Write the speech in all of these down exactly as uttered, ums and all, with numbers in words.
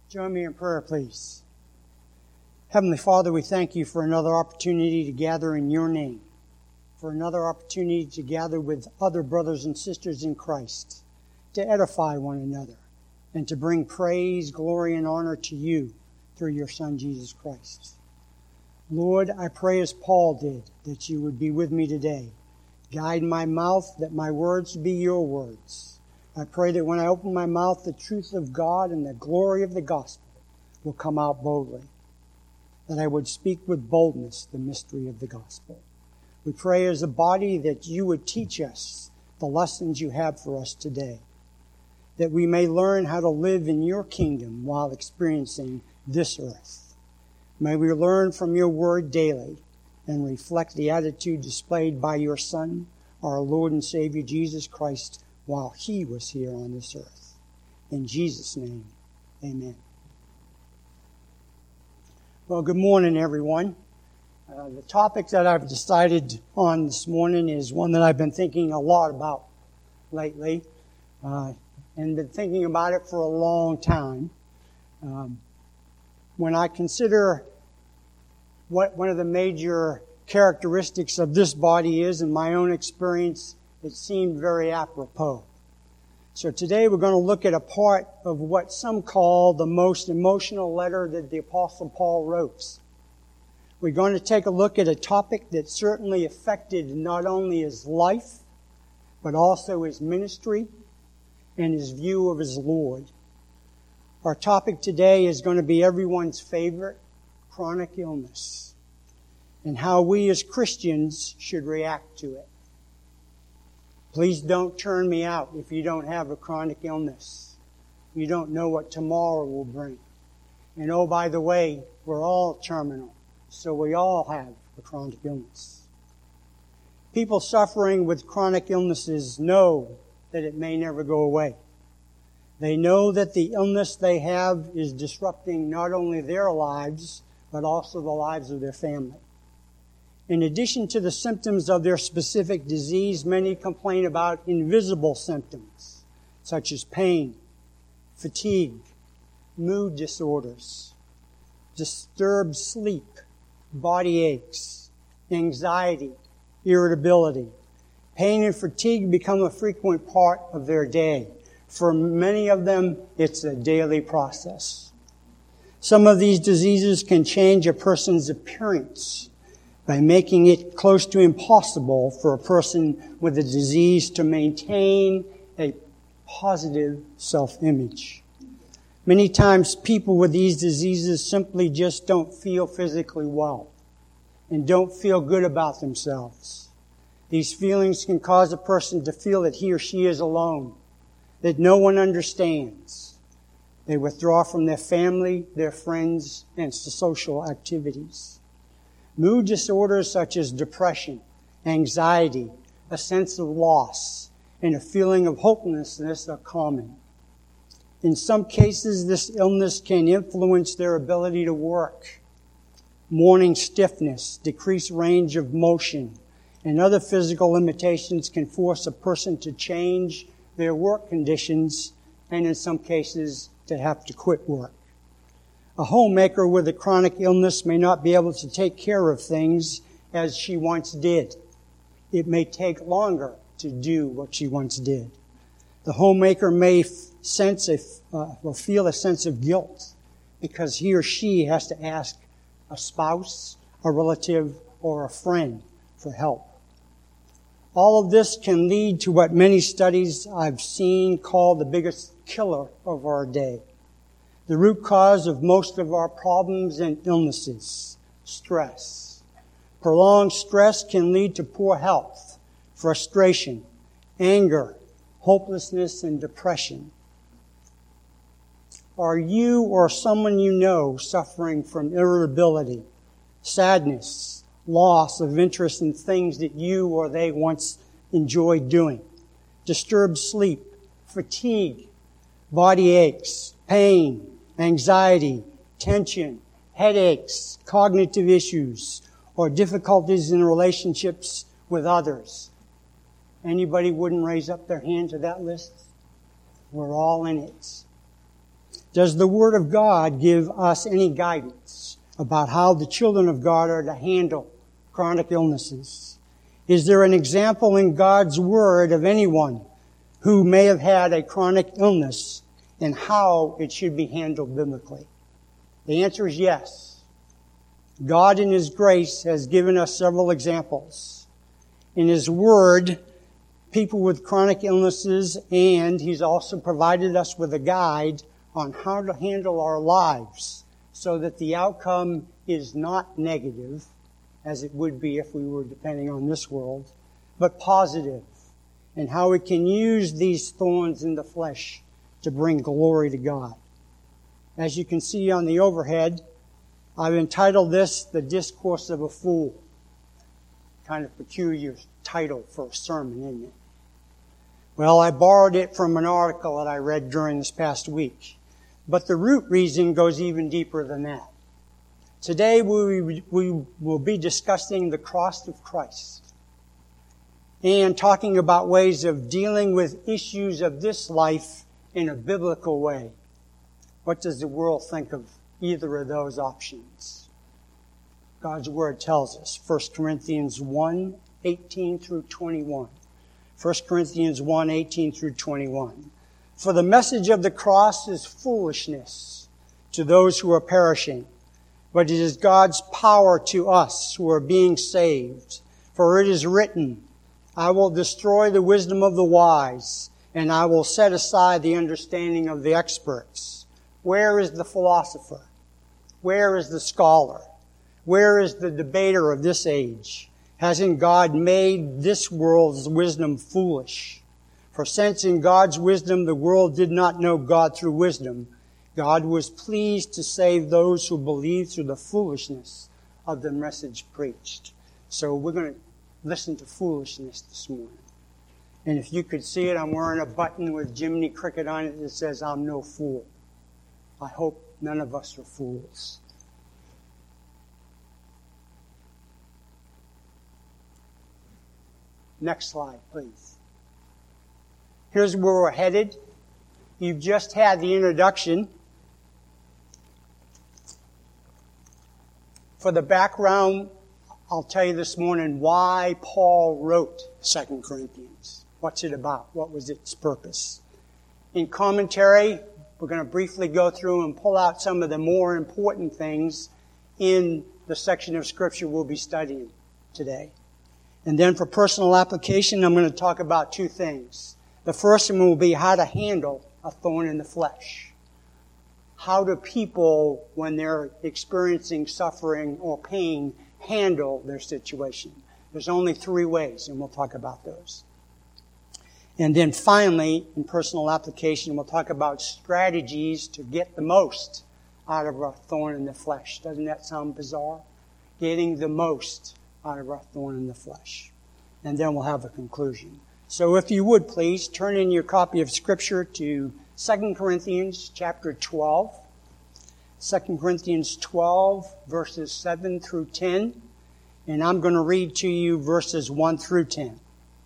Join me in prayer, please. Heavenly Father, we thank you for another opportunity to gather in your name, for another opportunity to gather with other brothers and sisters in Christ, to edify one another, and to bring praise, glory, and honor to you through your Son, Jesus Christ. Lord, I pray as Paul did, that you would be with me today. Guide my mouth, that my words be your words. I pray that when I open my mouth, the truth of God and the glory of the gospel will come out boldly, that I would speak with boldness the mystery of the gospel. We pray as a body that you would teach us the lessons you have for us today, that we may learn how to live in your kingdom while experiencing this earth. May we learn from your word daily and reflect the attitude displayed by your Son, our Lord and Savior Jesus Christ, while he was here on this earth. In Jesus' name, amen. Well, good morning, everyone. Uh, the topic that I've decided on this morning is one that I've been thinking a lot about lately, uh, and been thinking about it for a long time. Um, when I consider what one of the major characteristics of this body is, in my own experience, it seemed very apropos. So today we're going to look at a part of what some call the most emotional letter that the Apostle Paul wrote. We're going to take a look at a topic that certainly affected not only his life, but also his ministry and his view of his Lord. Our topic today is going to be everyone's favorite, chronic illness, and how we as Christians should react to it. Please don't turn me out if you don't have a chronic illness. You don't know what tomorrow will bring. And oh, by the way, we're all terminal, so we all have a chronic illness. People suffering with chronic illnesses know that it may never go away. They know that the illness they have is disrupting not only their lives, but also the lives of their family. In addition to the symptoms of their specific disease, many complain about invisible symptoms, such as pain, fatigue, mood disorders, disturbed sleep, body aches, anxiety, irritability. Pain and fatigue become a frequent part of their day. For many of them, it's a daily process. Some of these diseases can change a person's appearance by making it close to impossible for a person with a disease to maintain a positive self-image. Many times people with these diseases simply just don't feel physically well and don't feel good about themselves. These feelings can cause a person to feel that he or she is alone, that no one understands. They withdraw from their family, their friends, and social activities. Mood disorders such as depression, anxiety, a sense of loss, and a feeling of hopelessness are common. In some cases, this illness can influence their ability to work. Morning stiffness, decreased range of motion, and other physical limitations can force a person to change their work conditions, and in some cases, to have to quit work. A homemaker with a chronic illness may not be able to take care of things as she once did. It may take longer to do what she once did. The homemaker may sense a, uh, or feel a sense of guilt because he or she has to ask a spouse, a relative, or a friend for help. All of this can lead to what many studies I've seen call the biggest killer of our day. The root cause of most of our problems and illnesses, stress. Prolonged stress can lead to poor health, frustration, anger, hopelessness, and depression. Are you or someone you know suffering from irritability, sadness, loss of interest in things that you or they once enjoyed doing, disturbed sleep, fatigue, body aches, pain, anxiety, tension, headaches, cognitive issues, or difficulties in relationships with others? Anybody wouldn't raise up their hand to that list? We're all in it. Does the Word of God give us any guidance about how the children of God are to handle chronic illnesses? Is there an example in God's Word of anyone who may have had a chronic illness and how it should be handled biblically? The answer is yes. God in His grace has given us several examples. In His Word, people with chronic illnesses, and He's also provided us with a guide on how to handle our lives so that the outcome is not negative, as it would be if we were depending on this world, but positive, and how we can use these thorns in the flesh to bring glory to God. As you can see on the overhead, I've entitled this, The Discourse of a Fool. Kind of peculiar title for a sermon, isn't it? Well, I borrowed it from an article that I read during this past week. But the root reason goes even deeper than that. Today we, we will be discussing the cross of Christ and talking about ways of dealing with issues of this life in a biblical way. What does the world think of either of those options? God's Word tells us, First Corinthians one, eighteen through twenty-one. First Corinthians one, eighteen through twenty-one. For the message of the cross is foolishness to those who are perishing, but it is God's power to us who are being saved. For it is written, I will destroy the wisdom of the wise, and I will set aside the understanding of the experts. Where is the philosopher? Where is the scholar? Where is the debater of this age? Hasn't God made this world's wisdom foolish? For since in God's wisdom the world did not know God through wisdom, God was pleased to save those who believe through the foolishness of the message preached. So we're going to listen to foolishness this morning. And if you could see it, I'm wearing a button with Jiminy Cricket on it that says, I'm no fool. I hope none of us are fools. Next slide, please. Here's where we're headed. You've just had the introduction. For the background, I'll tell you this morning why Paul wrote Second Corinthians. What's it about? What was its purpose? In commentary, we're going to briefly go through and pull out some of the more important things in the section of Scripture we'll be studying today. And then for personal application, I'm going to talk about two things. The first one will be how to handle a thorn in the flesh. How do people, when they're experiencing suffering or pain, handle their situation? There's only three ways, and we'll talk about those. And then finally, in personal application, we'll talk about strategies to get the most out of a thorn in the flesh. Doesn't that sound bizarre? Getting the most out of a thorn in the flesh. And then we'll have a conclusion. So if you would please, turn in your copy of Scripture to Second Corinthians chapter twelve. Second Corinthians twelve, verses seven through ten. And I'm going to read to you verses one through ten.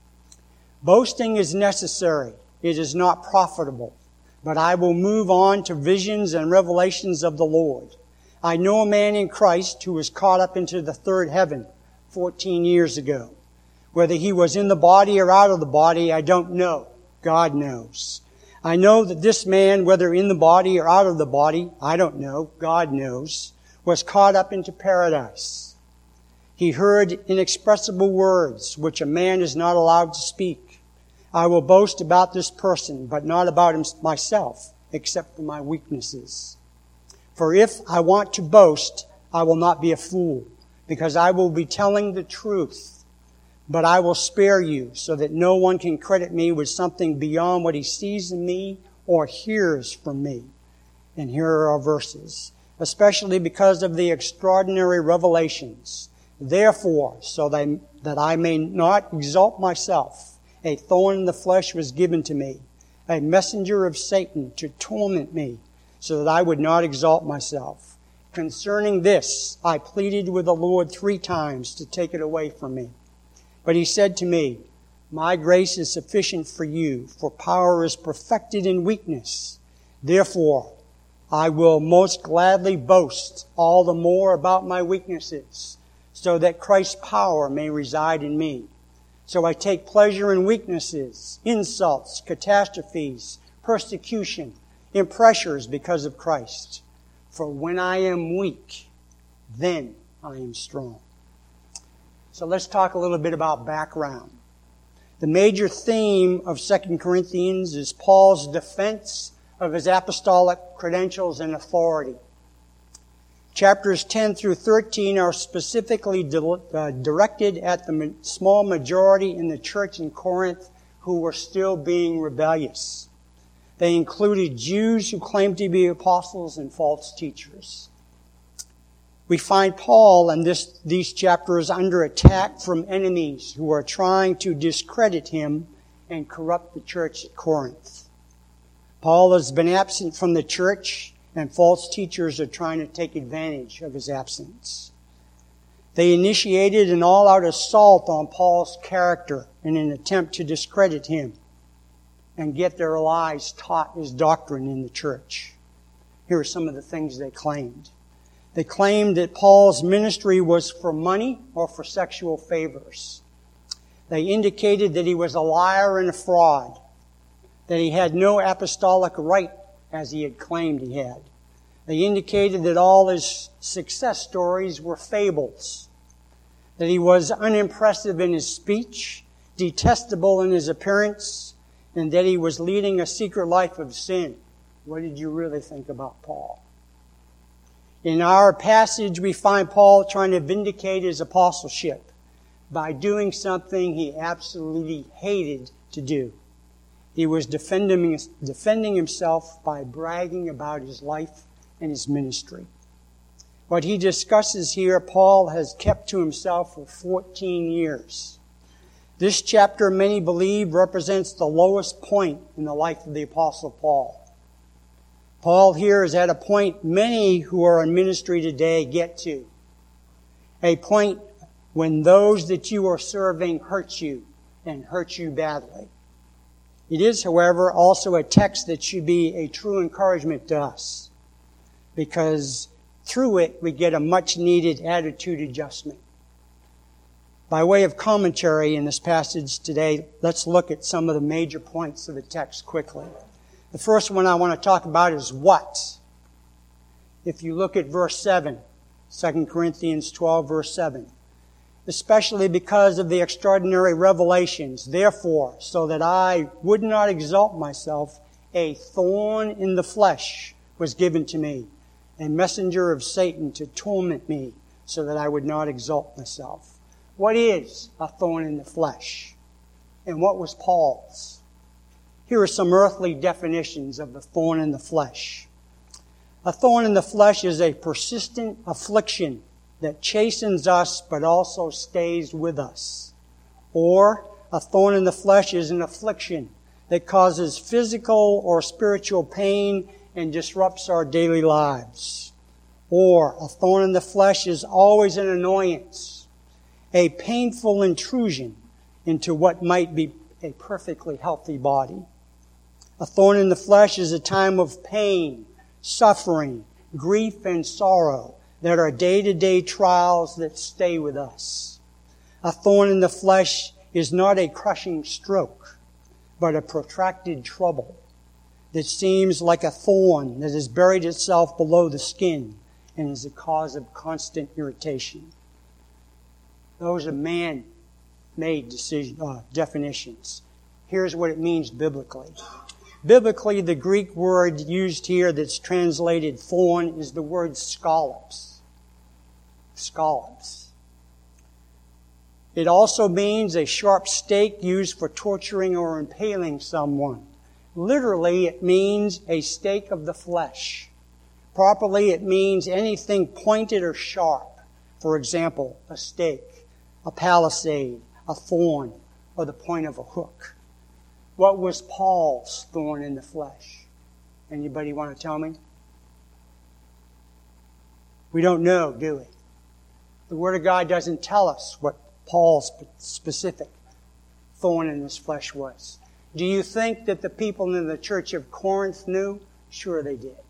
Boasting is necessary. It is not profitable. But I will move on to visions and revelations of the Lord. I know a man in Christ who was caught up into the third heaven fourteen years ago. Whether he was in the body or out of the body, I don't know. God knows. I know that this man, whether in the body or out of the body, I don't know. God knows, was caught up into paradise. He heard inexpressible words, which a man is not allowed to speak. I will boast about this person, but not about him, myself, except for my weaknesses. For if I want to boast, I will not be a fool, because I will be telling the truth. But I will spare you, so that no one can credit me with something beyond what he sees in me or hears from me. And here are our verses. Especially because of the extraordinary revelations. Therefore, so that, that I may not exalt myself, a thorn in the flesh was given to me, a messenger of Satan to torment me, so that I would not exalt myself. Concerning this, I pleaded with the Lord three times to take it away from me. But he said to me, my grace is sufficient for you, for power is perfected in weakness. Therefore, I will most gladly boast all the more about my weaknesses, so that Christ's power may reside in me. So I take pleasure in weaknesses, insults, catastrophes, persecution, in pressures because of Christ. For when I am weak, then I am strong. So let's talk a little bit about background. The major theme of Second Corinthians is Paul's defense of his apostolic credentials and authority. Chapters ten through thirteen are specifically di- uh, directed at the ma- small majority in the church in Corinth who were still being rebellious. They included Jews who claimed to be apostles and false teachers. We find Paul in this, these chapters under attack from enemies who are trying to discredit him and corrupt the church at Corinth. Paul has been absent from the church, and false teachers are trying to take advantage of his absence. They initiated an all-out assault on Paul's character in an attempt to discredit him and get their lies taught as doctrine in the church. Here are some of the things they claimed. They claimed that Paul's ministry was for money or for sexual favors. They indicated that he was a liar and a fraud, that he had no apostolic right as he had claimed he had. They indicated that all his success stories were fables, that he was unimpressive in his speech, detestable in his appearance, and that he was leading a secret life of sin. What did you really think about Paul? In our passage, we find Paul trying to vindicate his apostleship by doing something he absolutely hated to do. He was defending, defending himself by bragging about his life and his ministry. What he discusses here, Paul has kept to himself for fourteen years. This chapter, many believe, represents the lowest point in the life of the Apostle Paul. Paul here is at a point many who are in ministry today get to. A point when those that you are serving hurt you and hurt you badly. It is, however, also a text that should be a true encouragement to us, because through it we get a much needed attitude adjustment. By way of commentary in this passage today, let's look at some of the major points of the text quickly. The first one I want to talk about is what. If you look at verse seven, Second Corinthians twelve, verse seven. Especially because of the extraordinary revelations, therefore, so that I would not exalt myself, a thorn in the flesh was given to me, a messenger of Satan to torment me, so that I would not exalt myself. What is a thorn in the flesh? And what was Paul's? Here are some earthly definitions of the thorn in the flesh. A thorn in the flesh is a persistent affliction that chastens us but also stays with us. Or a thorn in the flesh is an affliction that causes physical or spiritual pain and disrupts our daily lives. Or a thorn in the flesh is always an annoyance, a painful intrusion into what might be a perfectly healthy body. A thorn in the flesh is a time of pain, suffering, grief, and sorrow that are day-to-day trials that stay with us. A thorn in the flesh is not a crushing stroke, but a protracted trouble that seems like a thorn that has buried itself below the skin and is a cause of constant irritation. Those are man-made decision, uh, definitions. Here's what it means biblically. Biblically, the Greek word used here that's translated thorn is the word scallops. Scallops. It also means a sharp stake used for torturing or impaling someone. Literally, it means a stake of the flesh. Properly, it means anything pointed or sharp. For example, a stake, a palisade, a thorn, or the point of a hook. What was Paul's thorn in the flesh? Anybody want to tell me? We don't know, do we? The Word of God doesn't tell us what Paul's specific thorn in his flesh was. Do you think that the people in the church of Corinth knew? Sure they did.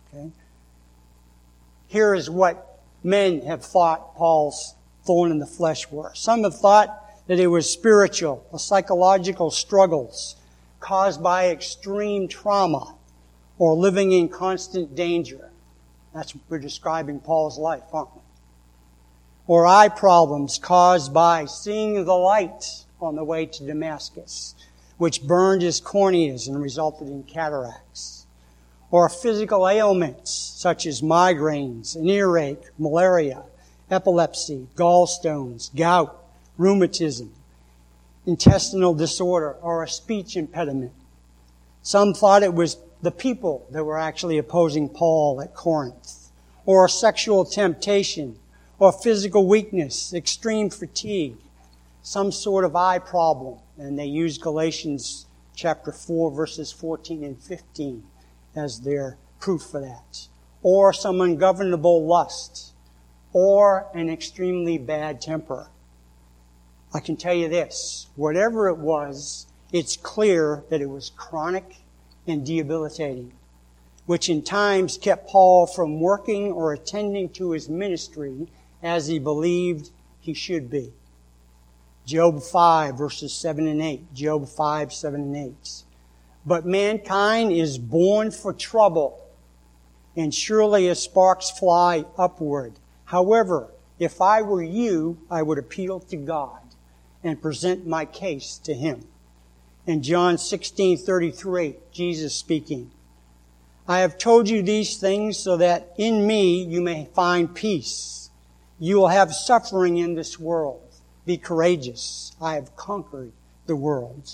Okay? Here is what men have thought Paul's thorn in the flesh were. Some have thought that it was spiritual, or psychological struggles caused by extreme trauma or living in constant danger. That's what we're describing Paul's life, aren't we? Or eye problems caused by seeing the light on the way to Damascus, which burned his corneas and resulted in cataracts. Or physical ailments such as migraines, an earache, malaria, epilepsy, gallstones, gout, rheumatism, intestinal disorder, or a speech impediment. Some thought it was the people that were actually opposing Paul at Corinth, or sexual temptation, or physical weakness, extreme fatigue, some sort of eye problem. And they use Galatians chapter four, verses fourteen and fifteen as their proof for that. Or some ungovernable lust, or an extremely bad temper. I can tell you this, whatever it was, it's clear that it was chronic and debilitating, which in times kept Paul from working or attending to his ministry as he believed he should be. Job five, verses seven and eight. Job five, seven and eight. But mankind is born for trouble, and surely as sparks fly upward. However, if I were you, I would appeal to God and present my case to Him. In John sixteen thirty-three, Jesus speaking, I have told you these things so that in me you may find peace. You will have suffering in this world. Be courageous. I have conquered the world.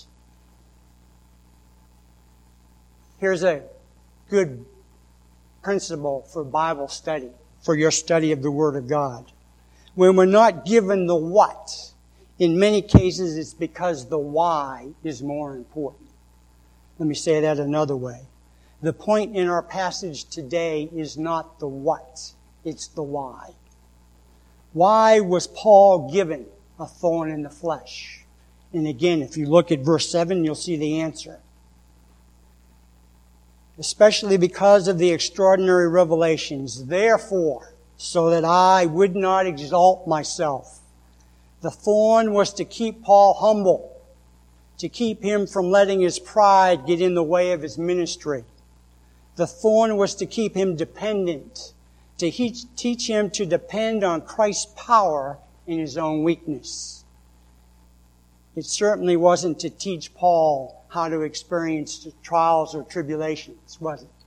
Here's a good principle for Bible study, for your study of the Word of God. When we're not given the what, in many cases it's because the why is more important. Let me say that another way. The point in our passage today is not the what, it's the why. Why was Paul given a thorn in the flesh? And again, if you look at verse seven, you'll see the answer. Especially because of the extraordinary revelations. Therefore, so that I would not exalt myself. The thorn was to keep Paul humble, to keep him from letting his pride get in the way of his ministry. The thorn was to keep him dependent, to teach him to depend on Christ's power in his own weakness. It certainly wasn't to teach Paul how to experience trials or tribulations, was it?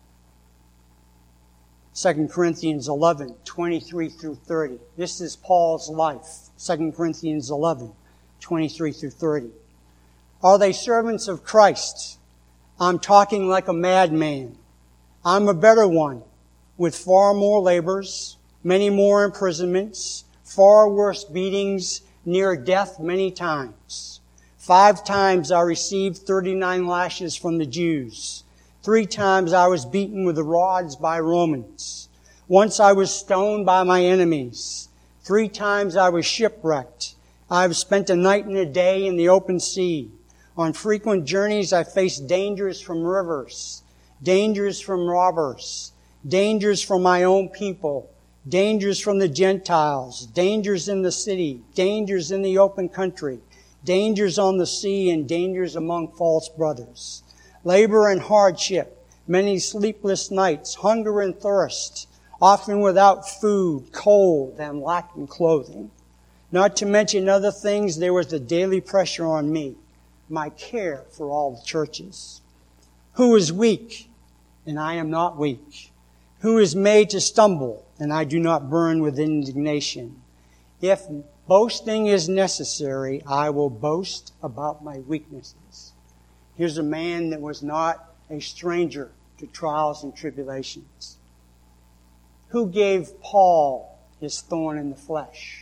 Second Corinthians eleven, twenty-three through thirty. This is Paul's life. Second Corinthians eleven, twenty-three through thirty. Are they servants of Christ? I'm talking like a madman. I'm a better one, with far more labors, many more imprisonments, far worse beatings, near death many times. Five times I received thirty-nine lashes from the Jews. Three times I was beaten with the rods by Romans. Once I was stoned by my enemies. Three times I was shipwrecked. I have spent a night and a day in the open sea. On frequent journeys I faced dangers from rivers, dangers from robbers, dangers from my own people, dangers from the Gentiles, dangers in the city, dangers in the open country, dangers on the sea, and dangers among false brothers. Labor and hardship, many sleepless nights, hunger and thirst, often without food, cold, and lacking clothing. Not to mention other things, there was the daily pressure on me, my care for all the churches. Who is weak, and I am not weak? Who is made to stumble, and I do not burn with indignation? If boasting is necessary, I will boast about my weaknesses. Here's a man that was not a stranger to trials and tribulations. Who gave Paul his thorn in the flesh?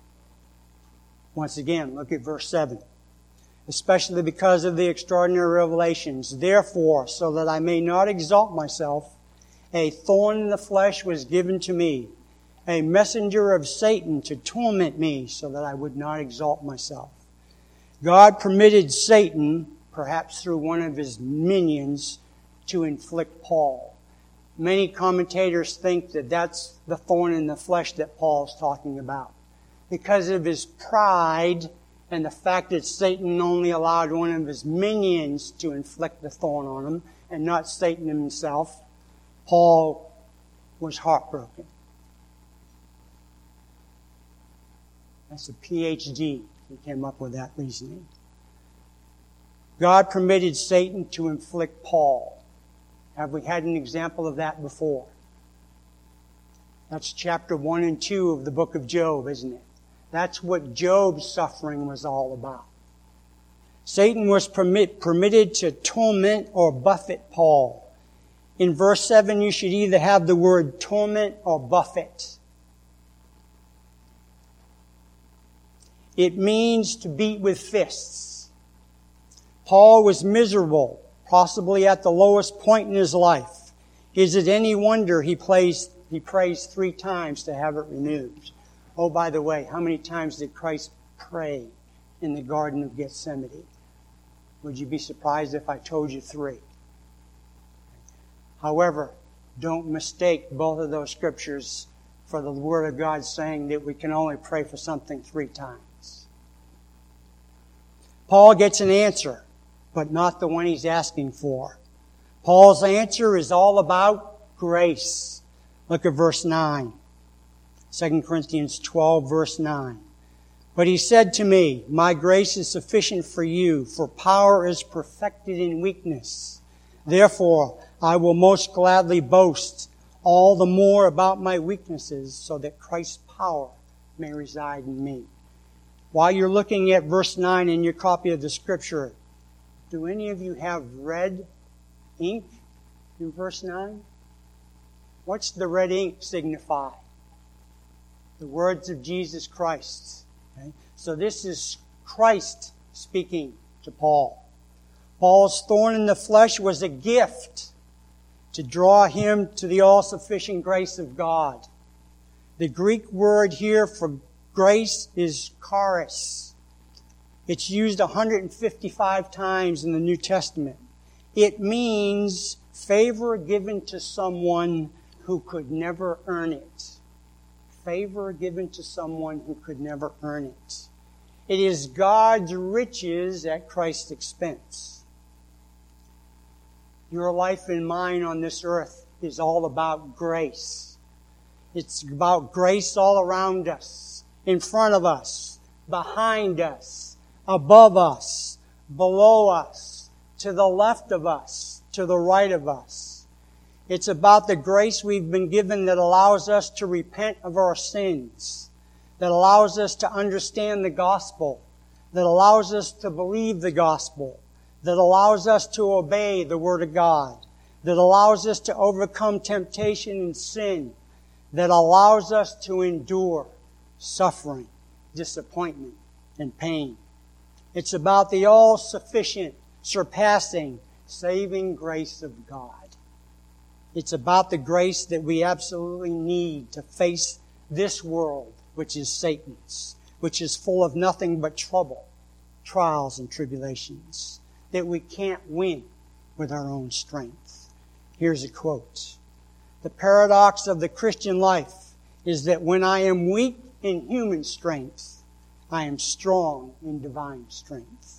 Once again, look at verse seven. Especially because of the extraordinary revelations. Therefore, so that I may not exalt myself, a thorn in the flesh was given to me, a messenger of Satan to torment me so that I would not exalt myself. God permitted Satan, perhaps through one of his minions, to inflict Paul. Many commentators think that that's the thorn in the flesh that Paul's talking about. Because of his pride and the fact that Satan only allowed one of his minions to inflict the thorn on him and not Satan himself, Paul was heartbroken. That's a P H D. He came up with that reasoning. God permitted Satan to inflict Paul. Have we had an example of that before? That's chapter one and two of the book of Job, isn't it? That's what Job's suffering was all about. Satan was permit, permitted to torment or buffet Paul. In verse seven, you should either have the word torment or buffet. It means to beat with fists. Paul was miserable, possibly at the lowest point in his life. Is it any wonder he plays, he prays three times to have it removed? Oh, by the way, how many times did Christ pray in the Garden of Gethsemane? Would you be surprised if I told you three? However, don't mistake both of those scriptures for the Word of God saying that we can only pray for something three times. Paul gets an answer, but not the one he's asking for. Paul's answer is all about grace. Look at verse nine. Second Corinthians twelve, verse nine. But he said to me, my grace is sufficient for you, for power is perfected in weakness. Therefore, I will most gladly boast all the more about my weaknesses, so that Christ's power may reside in me. While you're looking at verse nine in your copy of the Scripture, do any of you have red ink in verse nine? What's the red ink signify? The words of Jesus Christ. Okay? So this is Christ speaking to Paul. Paul's thorn in the flesh was a gift to draw him to the all-sufficient grace of God. The Greek word here for grace is charis. It's used one hundred fifty-five times in the New Testament. It means favor given to someone who could never earn it. Favor given to someone who could never earn it. It is God's riches at Christ's expense. Your life and mine on this earth is all about grace. It's about grace all around us, in front of us, behind us, above us, below us, to the left of us, to the right of us. It's about the grace we've been given that allows us to repent of our sins, that allows us to understand the gospel, that allows us to believe the gospel, that allows us to obey the Word of God, that allows us to overcome temptation and sin, that allows us to endure suffering, disappointment, and pain. It's about the all-sufficient, surpassing, saving grace of God. It's about the grace that we absolutely need to face this world, which is Satan's, which is full of nothing but trouble, trials, and tribulations, that we can't win with our own strength. Here's a quote. The paradox of the Christian life is that when I am weak in human strength, I am strong in divine strength.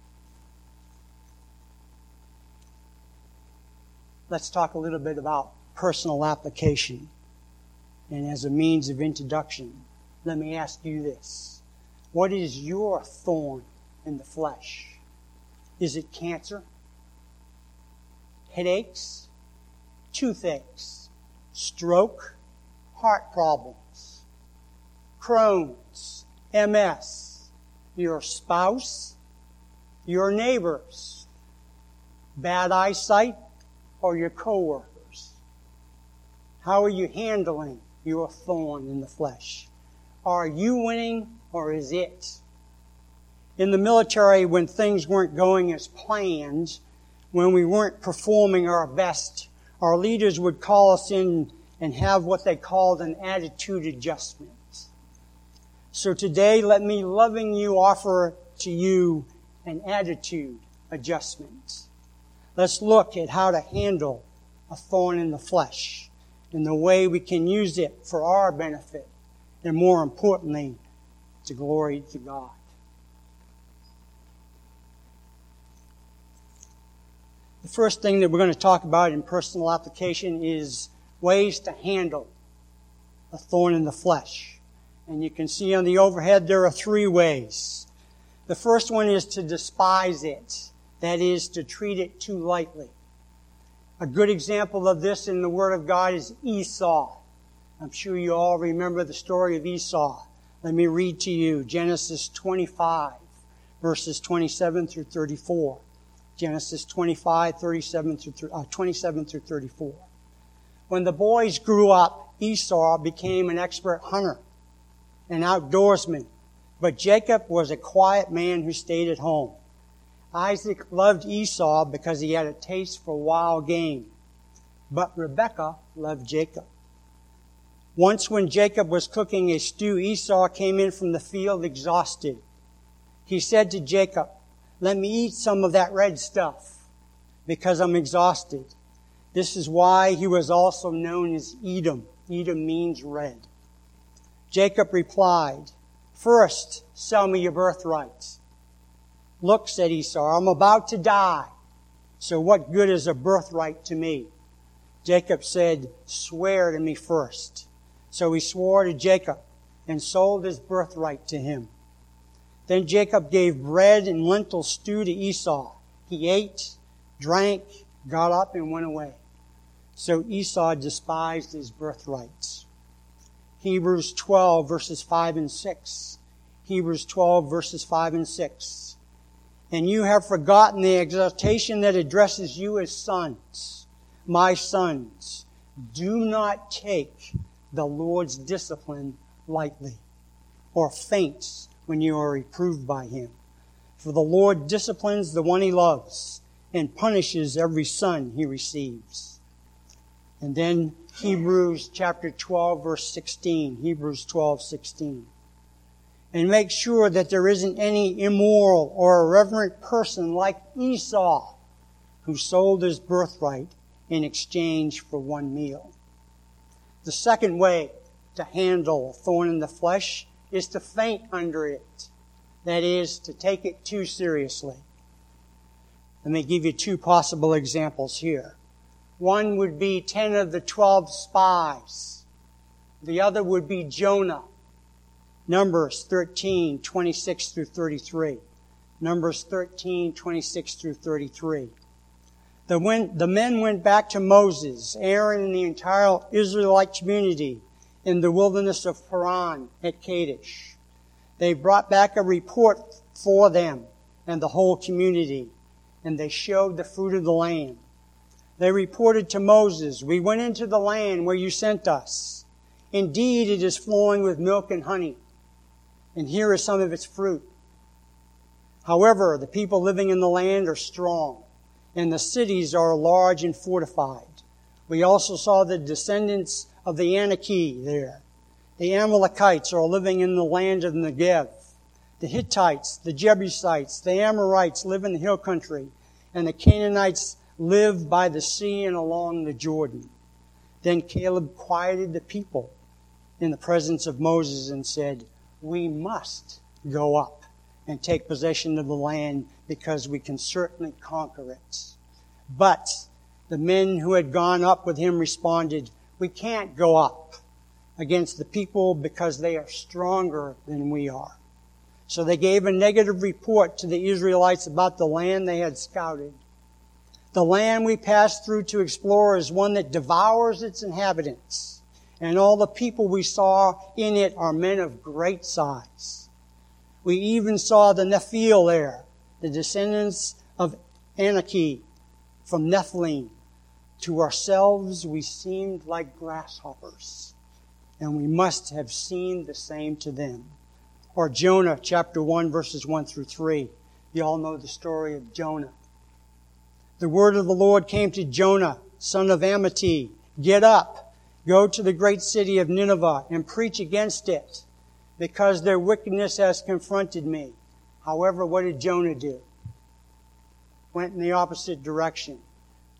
Let's talk a little bit about personal application. And as a means of introduction, let me ask you this. What is your thorn in the flesh? Is it cancer? Headaches? Toothaches? Stroke? Heart problems? Crohn's? M S? Your spouse? Your neighbors? Bad eyesight? Or your co-workers? How are you handling your thorn in the flesh? Are you winning or is it? In the military, when things weren't going as planned, when we weren't performing our best, our leaders would call us in and have what they called an attitude adjustment. So today, let me loving you offer to you an attitude adjustment. Let's look at how to handle a thorn in the flesh, and the way we can use it for our benefit, and more importantly, to glory to God. The first thing that we're going to talk about in personal application is ways to handle a thorn in the flesh. And you can see on the overhead there are three ways. The first one is to despise it. That is, to treat it too lightly. A good example of this in the Word of God is Esau. I'm sure you all remember the story of Esau. Let me read to you Genesis twenty-five, verses twenty-seven through thirty-four. Genesis twenty-five, thirty-seven through, uh, twenty-seven through thirty-four. When the boys grew up, Esau became an expert hunter, an outdoorsman. But Jacob was a quiet man who stayed at home. Isaac loved Esau because he had a taste for wild game. But Rebekah loved Jacob. Once when Jacob was cooking a stew, Esau came in from the field exhausted. He said to Jacob, "Let me eat some of that red stuff because I'm exhausted." This is why he was also known as Edom. Edom means red. Jacob replied, "First, sell me your birthright." "Look," said Esau, "I'm about to die. So what good is a birthright to me?" Jacob said, "Swear to me first." So he swore to Jacob and sold his birthright to him. Then Jacob gave bread and lentil stew to Esau. He ate, drank, got up, and went away. So Esau despised his birthrights. Hebrews twelve, verses five and six. Hebrews twelve, verses five and six. "And you have forgotten the exhortation that addresses you as sons. My sons, do not take the Lord's discipline lightly, or faint when you are reproved by him. For the Lord disciplines the one he loves, and punishes every son he receives." And then Hebrews chapter twelve, verse sixteen. Hebrews twelve, sixteen. "And make sure that there isn't any immoral or irreverent person like Esau, who sold his birthright in exchange for one meal." The second way to handle a thorn in the flesh is to faint under it. That is, to take it too seriously. Let me give you two possible examples here. One would be ten of the twelve spies. The other would be Jonah. Numbers thirteen, twenty-six through thirty-three. Numbers thirteen, twenty-six through thirty-three. The, when, the men went back to Moses, Aaron, and the entire Israelite community in the wilderness of Paran at Kadesh. They brought back a report for them and the whole community, and they showed the fruit of the land. They reported to Moses, "We went into the land where you sent us. Indeed, it is flowing with milk and honey, and here is some of its fruit. However, the people living in the land are strong, and the cities are large and fortified. We also saw the descendants of the Anakim there. The Amalekites are living in the land of Negev. The Hittites, the Jebusites, the Amorites live in the hill country, and the Canaanites live by the sea and along the Jordan." Then Caleb quieted the people in the presence of Moses and said, "We must go up and take possession of the land, because we can certainly conquer it." But the men who had gone up with him responded, "We can't go up against the people because they are stronger than we are." So they gave a negative report to the Israelites about the land they had scouted. "The land we passed through to explore is one that devours its inhabitants, and all the people we saw in it are men of great size. We even saw the Nephil there, the descendants of Anakim from Nephilim. To ourselves we seemed like grasshoppers, and we must have seemed the same to them." Or Jonah chapter one, verses one through three. You all know the story of Jonah. "The word of the Lord came to Jonah, son of Amittai. Get up, go to the great city of Nineveh and preach against it, because their wickedness has confronted me." However, what did Jonah do? Went in the opposite direction.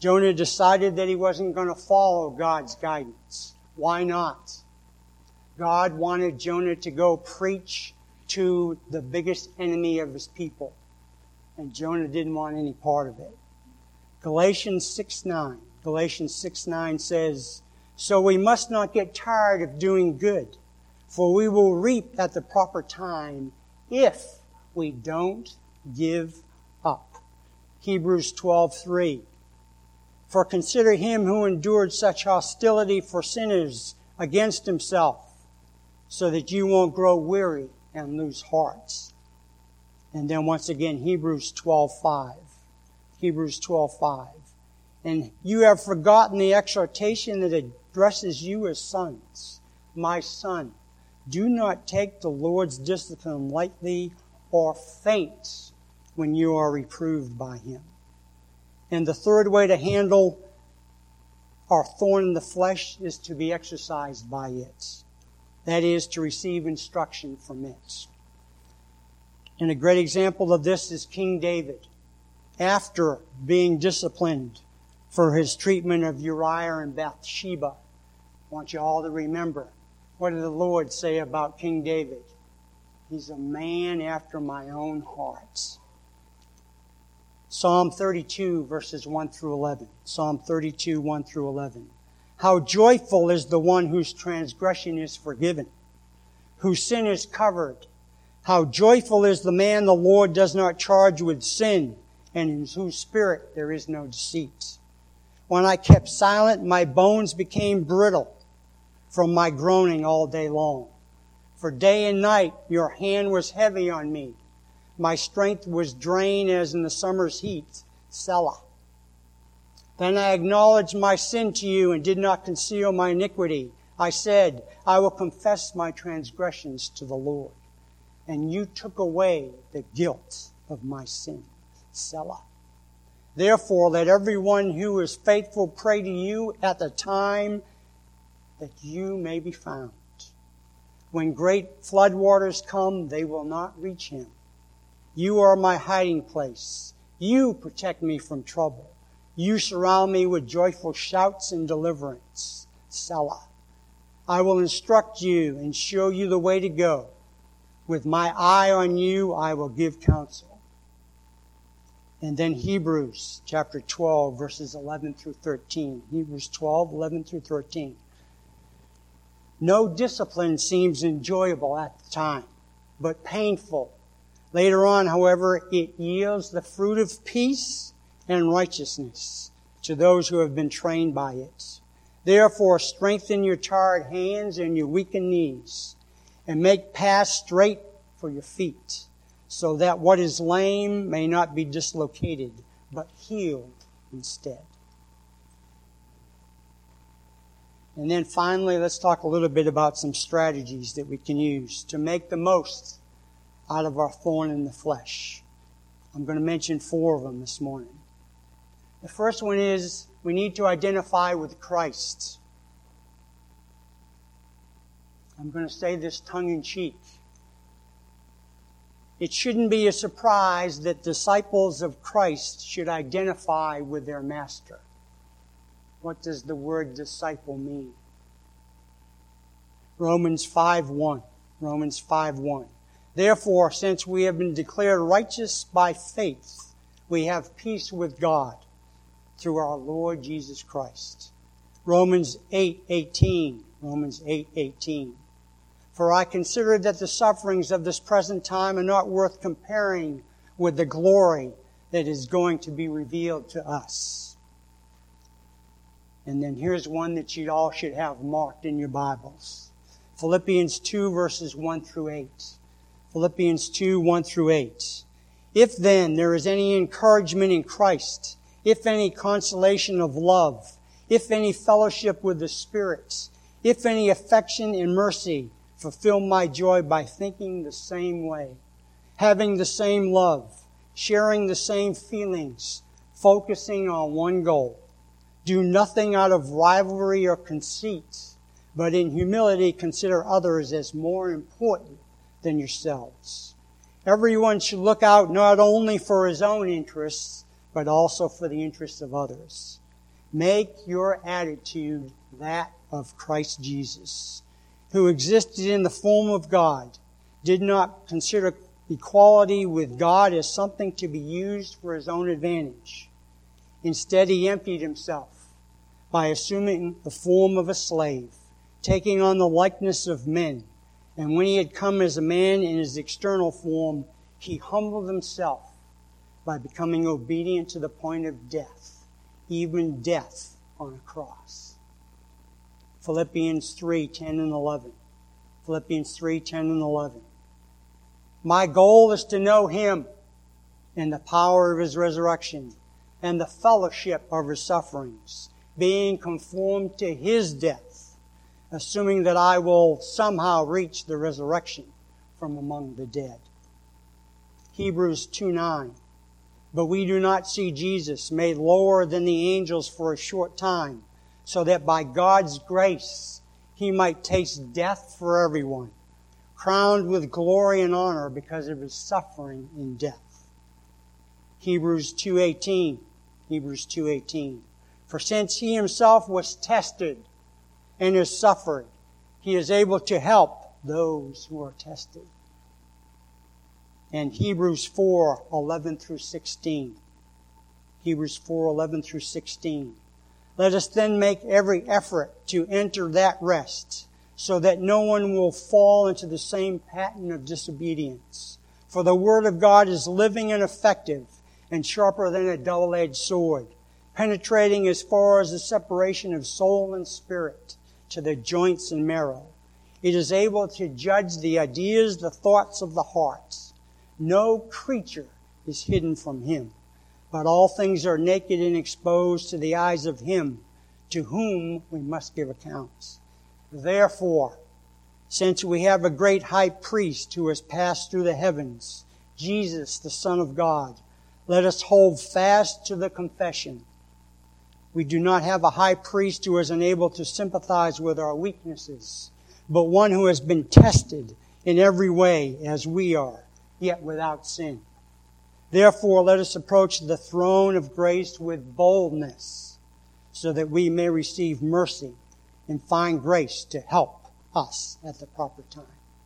Jonah decided that he wasn't going to follow God's guidance. Why not? God wanted Jonah to go preach to the biggest enemy of his people. And Jonah didn't want any part of it. Galatians six nine. Galatians six nine says, "So we must not get tired of doing good, for we will reap at the proper time if we don't give up." Hebrews twelve three. "For consider him who endured such hostility for sinners against himself, so that you won't grow weary and lose hearts." And then once again, Hebrews twelve five. Hebrews twelve five. "And you have forgotten the exhortation that addresses you as sons. My son, do not take the Lord's discipline lightly or faint when you are reproved by him." And the third way to handle our thorn in the flesh is to be exercised by it. That is, to receive instruction from it. And a great example of this is King David. After being disciplined for his treatment of Uriah and Bathsheba, I want you all to remember, what did the Lord say about King David? He's a man after my own heart. Psalm thirty-two, verses one through eleven. Psalm thirty-two, one through eleven. "How joyful is the one whose transgression is forgiven, whose sin is covered. How joyful is the man the Lord does not charge with sin, and in whose spirit there is no deceit. When I kept silent, my bones became brittle from my groaning all day long. For day and night your hand was heavy on me. My strength was drained as in the summer's heat. Selah. Then I acknowledged my sin to you and did not conceal my iniquity. I said, I will confess my transgressions to the Lord. And you took away the guilt of my sin. Selah. Therefore, let everyone who is faithful pray to you at the time that you may be found. When great floodwaters come, they will not reach him. You are my hiding place. You protect me from trouble. You surround me with joyful shouts and deliverance. Selah. I will instruct you and show you the way to go. With my eye on you, I will give counsel. And then Hebrews chapter twelve, verses eleven through thirteen. Hebrews twelve, eleven through thirteen. No discipline seems enjoyable at the time, but painful. Later on, however, it yields the fruit of peace and righteousness to those who have been trained by it. Therefore, strengthen your tired hands and your weakened knees, and make paths straight for your feet, so that what is lame may not be dislocated, but healed instead. And then finally, let's talk a little bit about some strategies that we can use to make the most out of our thorn in the flesh. I'm going to mention four of them this morning. The first one is we need to identify with Christ. I'm going to say this tongue-in-cheek. It shouldn't be a surprise that disciples of Christ should identify with their master. What does the word disciple mean? Romans five one. Romans five one. Therefore, since we have been declared righteous by faith, we have peace with God through our Lord Jesus Christ. Romans eight eighteen. Romans eight eighteen. For I consider that the sufferings of this present time are not worth comparing with the glory that is going to be revealed to us. And then here's one that you all should have marked in your Bibles. Philippians two, verses one through eight. Philippians two, one through eight. If then there is any encouragement in Christ, if any consolation of love, if any fellowship with the Spirit, if any affection and mercy, fulfill my joy by thinking the same way, having the same love, sharing the same feelings, focusing on one goal. Do nothing out of rivalry or conceit, but in humility consider others as more important than yourselves. Everyone should look out not only for his own interests, but also for the interests of others. Make your attitude that of Christ Jesus, who existed in the form of God, did not consider equality with God as something to be used for his own advantage. Instead, he emptied himself by assuming the form of a slave, taking on the likeness of men. And when he had come as a man in his external form, he humbled himself by becoming obedient to the point of death, even death on a cross. Philippians three, ten and eleven. Philippians three, ten and eleven. My goal is to know him and the power of his resurrection and the fellowship of his sufferings, being conformed to his death, assuming that I will somehow reach the resurrection from among the dead. Hebrews two nine. But we do not see Jesus made lower than the angels for a short time, so that by God's grace he might taste death for everyone, crowned with glory and honor because of his suffering in death. Hebrews two eighteen. Hebrews two eighteen. For since he himself was tested and has suffered, he is able to help those who are tested. And Hebrews four eleven through sixteen. Hebrews four eleven through sixteen. Let us then make every effort to enter that rest, so that no one will fall into the same pattern of disobedience. For the Word of God is living and effective, and sharper than a double-edged sword, penetrating as far as the separation of soul and spirit, to the joints and marrow. It is able to judge the ideas, the thoughts of the heart. No creature is hidden from him, but all things are naked and exposed to the eyes of him to whom we must give accounts. Therefore, since we have a great high priest who has passed through the heavens, Jesus, the Son of God, let us hold fast to the confession. We do not have a high priest who is unable to sympathize with our weaknesses, but one who has been tested in every way as we are, yet without sin. Therefore, let us approach the throne of grace with boldness, so that we may receive mercy and find grace to help us at the proper time.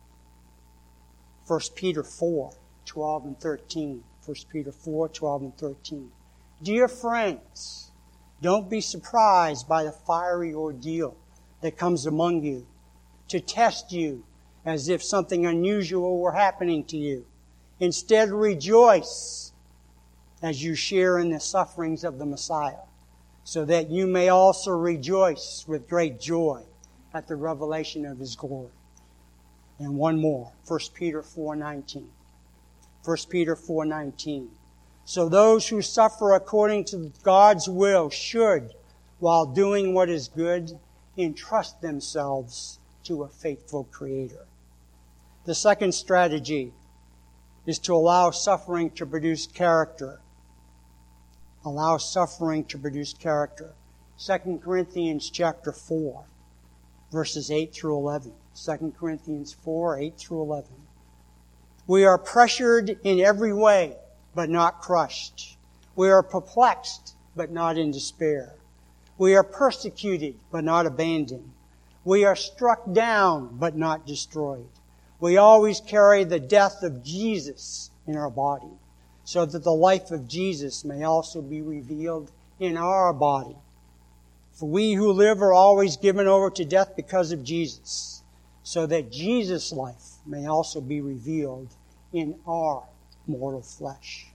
First Peter four, twelve and thirteen. First Peter four, twelve and thirteen. Dear friends, don't be surprised by the fiery ordeal that comes among you to test you as if something unusual were happening to you. Instead, rejoice as you share in the sufferings of the Messiah, so that you may also rejoice with great joy at the revelation of his glory. And one more, First Peter four nineteen. First Peter four nineteen. So those who suffer according to God's will should, while doing what is good, entrust themselves to a faithful Creator. The second strategy is to allow suffering to produce character. Allow suffering to produce character. Second Corinthians chapter four, verses eight through eleven. Second Corinthians four, eight through eleven. We are pressured in every way, but not crushed. We are perplexed, but not in despair. We are persecuted, but not abandoned. We are struck down, but not destroyed. We always carry the death of Jesus in our body, so that the life of Jesus may also be revealed in our body. For we who live are always given over to death because of Jesus, so that Jesus' life may also be revealed in our mortal flesh.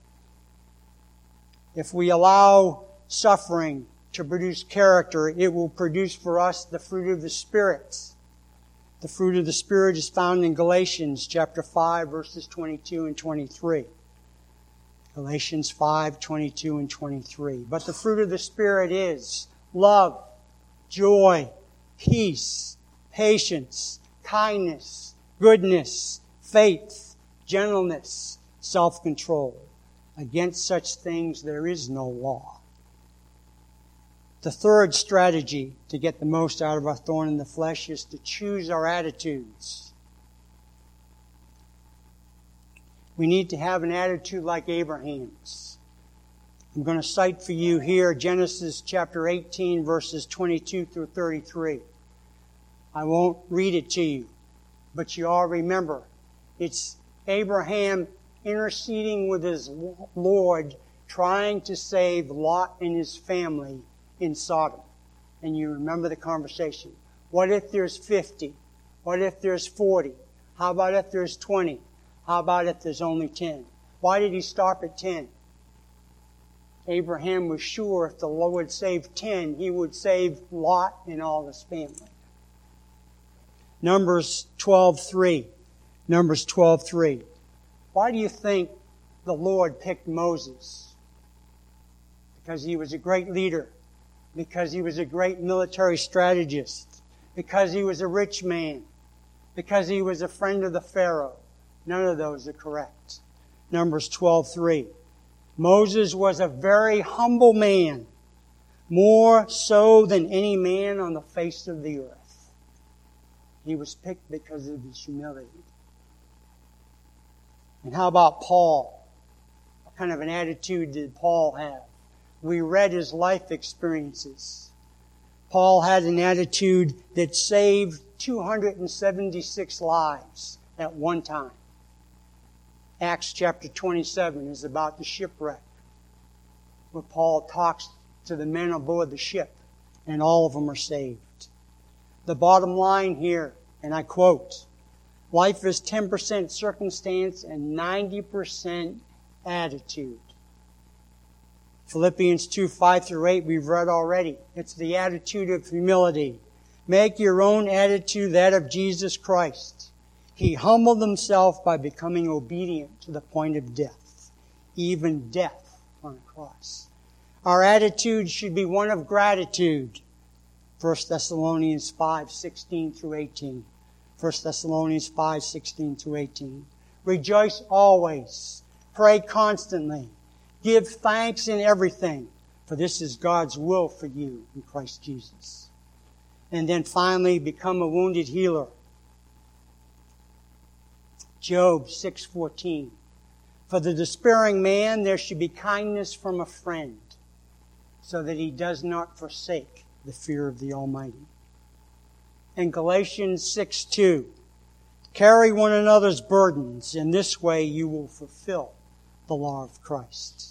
If we allow suffering to produce character, it will produce for us the fruit of the Spirit. The fruit of the Spirit is found in Galatians chapter five, verses twenty-two and twenty-three. Galatians five, twenty-two and twenty-three. But the fruit of the Spirit is love, joy, peace, patience, kindness, goodness, faith, gentleness, self-control. Against such things there is no law. The third strategy to get the most out of our thorn in the flesh is to choose our attitudes. We need to have an attitude like Abraham's. I'm going to cite for you here Genesis chapter eighteen, verses twenty-two through thirty-three. I won't read it to you, but you all remember, it's Abraham interceding with his Lord, trying to save Lot and his family in Sodom. And you remember the conversation. What if there's fifty? What if there's forty? How about if there's twenty? How about if there's only ten? Why did he stop at ten? Abraham was sure if the Lord saved ten, he would save Lot and all his family. Numbers twelve three. Numbers twelve three. Why do you think the Lord picked Moses? Because he was a great leader. Because he was a great military strategist. Because he was a rich man. Because he was a friend of the Pharaoh. None of those are correct. Numbers twelve three. Moses was a very humble man, more so than any man on the face of the earth. He was picked because of his humility. And how about Paul? What kind of an attitude did Paul have? We read his life experiences. Paul had an attitude that saved two hundred seventy-six lives at one time. Acts chapter twenty-seven is about the shipwreck, where Paul talks to the men aboard the ship, and all of them are saved. The bottom line here, and I quote, life is ten percent circumstance and ninety percent attitude. Philippians two, five through eight, we've read already. It's the attitude of humility. Make your own attitude that of Jesus Christ. He humbled himself by becoming obedient to the point of death, even death on a cross. Our attitude should be one of gratitude. First Thessalonians five, sixteen through eighteen. First Thessalonians five, sixteen through eighteen. Rejoice always. Pray constantly. Give thanks in everything, for this is God's will for you in Christ Jesus. And then finally, become a wounded healer. Job six fourteen. For the despairing man there should be kindness from a friend, so that he does not forsake the fear of the Almighty. And Galatians six two. Carry one another's burdens. In this way you will fulfill the law of Christ.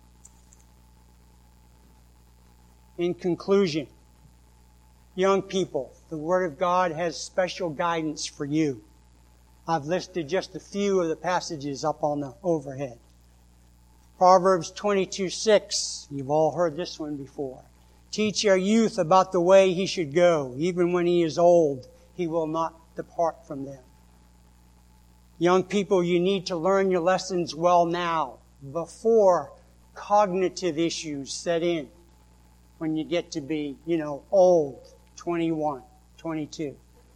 In conclusion, young people, the Word of God has special guidance for you. I've listed just a few of the passages up on the overhead. Proverbs twenty-two six. You've all heard this one before. Teach your youth about the way he should go. Even when he is old, he will not depart from them. Young people, you need to learn your lessons well now, before cognitive issues set in when you get to be, you know, old, twenty-one, twenty-two.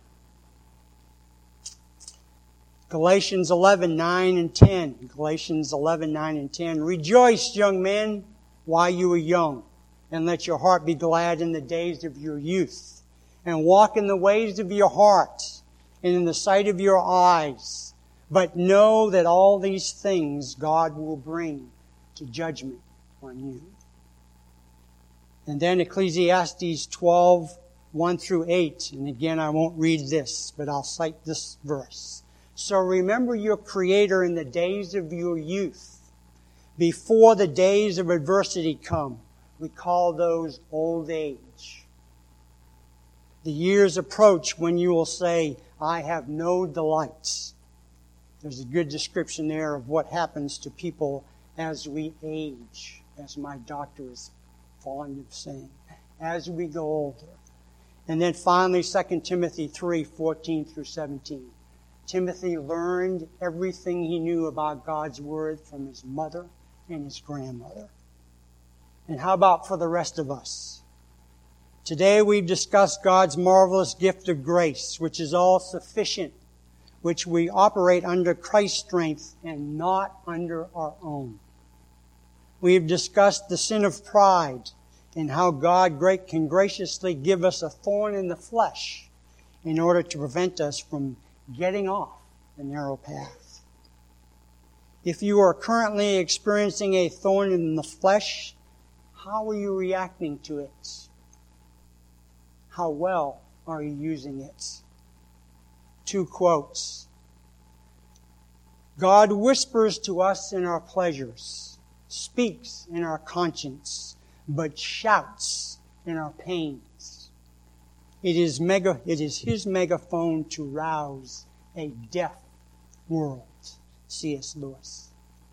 Galatians eleven, nine and ten. Galatians eleven, nine and ten. Rejoice, young men, while you are young, and let your heart be glad in the days of your youth, and walk in the ways of your heart, and in the sight of your eyes. But know that all these things God will bring to judgment on you. And then Ecclesiastes twelve, one through eight. And again, I won't read this, but I'll cite this verse. So remember your Creator in the days of your youth, before the days of adversity come. We call those old age. The years approach when you will say, I have no delights. There's a good description there of what happens to people as we age, as my doctor is fond of saying, as we go older. And then finally, Second Timothy three, fourteen through seventeen. Timothy learned everything he knew about God's Word from his mother and his grandmother. And how about for the rest of us? Today we've discussed God's marvelous gift of grace, which is all sufficient, which we operate under Christ's strength and not under our own. We have discussed the sin of pride and how God great can graciously give us a thorn in the flesh in order to prevent us from getting off the narrow path. If you are currently experiencing a thorn in the flesh, how are you reacting to it? How well are you using it? Two quotes. God whispers to us in our pleasures, speaks in our conscience, but shouts in our pains. It is mega, it is His megaphone to rouse a deaf world. C S Lewis.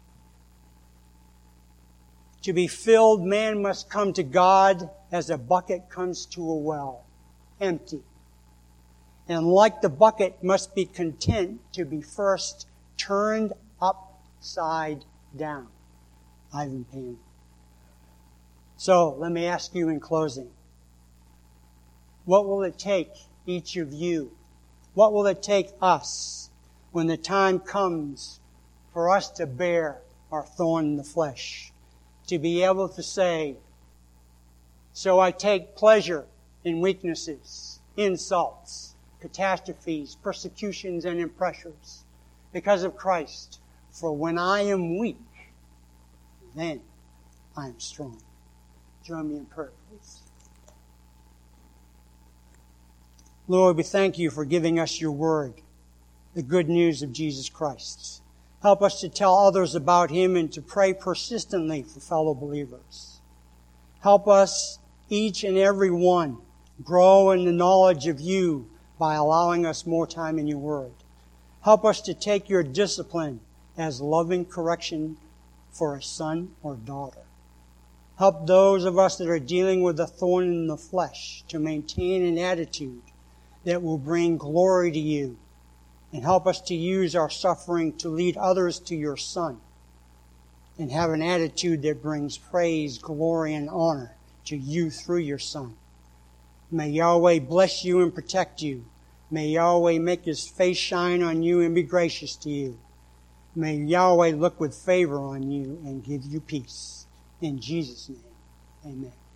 To be filled, man must come to God as a bucket comes to a well, empty. And like the bucket, must be content to be first turned upside down. Ivan Payne. So, let me ask you in closing. What will it take, each of you? What will it take us when the time comes for us to bear our thorn in the flesh? To be able to say, so I take pleasure in weaknesses, insults, catastrophes, persecutions, and impressures because of Christ. For when I am weak, then I am strong. Join me in prayer, please. Lord, we thank you for giving us your word, the good news of Jesus Christ. Help us to tell others about Him and to pray persistently for fellow believers. Help us, each and every one, grow in the knowledge of you by allowing us more time in your word. Help us to take your discipline as loving correction for a son or daughter. Help those of us that are dealing with a thorn in the flesh to maintain an attitude that will bring glory to you. And help us to use our suffering to lead others to your Son. And have an attitude that brings praise, glory, and honor to you through your Son. May Yahweh bless you and protect you. May Yahweh make His face shine on you and be gracious to you. May Yahweh look with favor on you and give you peace. In Jesus' name, amen.